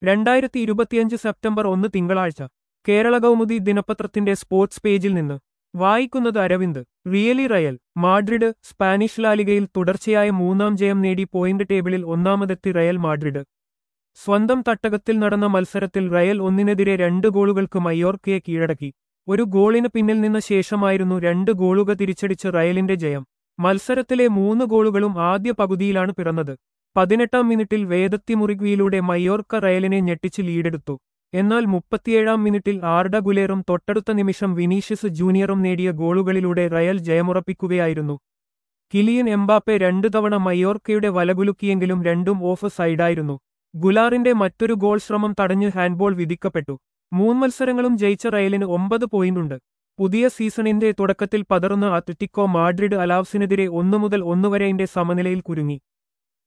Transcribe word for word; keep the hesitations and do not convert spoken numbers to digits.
രണ്ടായിരത്തി ഇരുപത്തിയഞ്ച് സെപ്റ്റംബർ ഒന്ന് തിങ്കളാഴ്ച കേരള കൗമുദി ദിനപത്രത്തിന്റെ സ്പോർട്സ് പേജിൽ നിന്ന് വായിക്കുന്നത് Aravind. Really Real Madrid Spanish ലാലിഗയിൽ തുടർച്ചയായ മൂന്നാം ജയം നേടി പോയിന്റ് ടേബിളിൽ ഒന്നാമതെത്തി റയൽ മാഡ്രിഡ്. സ്വന്തം തട്ടകത്തിൽ നടന്ന മത്സരത്തിൽ റയൽ ഒന്നിനെതിരെ രണ്ട് ഗോളുകൾക്ക് മയോർക്കയെ കീഴടക്കി. ഒരു ഗോളിന് പിന്നിൽ നിന്ന ശേഷമായിരുന്നു രണ്ട് ഗോളുകൾ തിരിച്ചടിച്ച് റയലിന്റെ ജയം. മത്സരത്തിലെ മൂന്ന് ഗോളുകളും ആദ്യ പകുതിയിലാണ് പിറന്നത്. പതിനെട്ടാം മിനിറ്റിൽ വേദത്തി മുറിഗ്വിയിലൂടെ മയോർക്ക റയലിനെ ഞെട്ടിച്ച് ലീഡെടുത്തു. എന്നാൽ മുപ്പത്തിയേഴാം മിനിറ്റിൽ ആർഡ ഗുലേറും തൊട്ടടുത്ത നിമിഷം വിനീഷ്യസ് ജൂനിയറും നേടിയ ഗോളുകളിലൂടെ റയൽ ജയമുറപ്പിക്കുകയായിരുന്നു. കിലിയൻ എംബാപ്പെ രണ്ടു തവണ മയോർക്കയുടെ വലകുലുക്കിയെങ്കിലും രണ്ടും ഓഫ് സൈഡായിരുന്നു. ഗുലാറിന്റെ മറ്റൊരു ഗോൾ ശ്രമം തടഞ്ഞ് ഹാൻഡ്ബോൾ വിധിക്കപ്പെട്ടു. മൂന്ന് മത്സരങ്ങളും ജയിച്ച റയലിന് ഒമ്പത് പോയിന്റുണ്ട്. പുതിയ സീസണിന്റെ തുടക്കത്തിൽ പതറുന്ന അത്ലറ്റിക്കോ മാഡ്രിഡ് അലാവ്സിനെതിരെ ഒന്നു മുതൽ ഒന്നു വരെയുടെ സമനിലയിൽ കുരുങ്ങി.